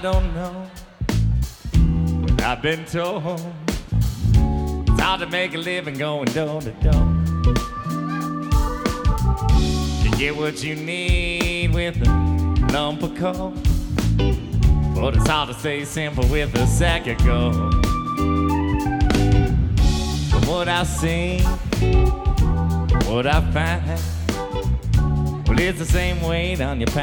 don't know, but I've been told it's hard to make a living going door to door. You get what you need with a lump of coal, but it's hard to stay simple with a sack of gold. From what I see, what I find, well, it's the same weight on your